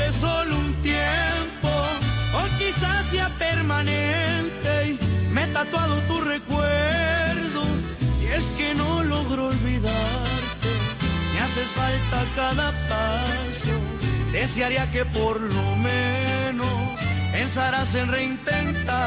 es solo un tiempo, o quizás sea permanente, y me he tatuado tu recuerdo, y es que no logro olvidarte, me haces falta cada paso, desearía que por lo menos pensaras en reintentar.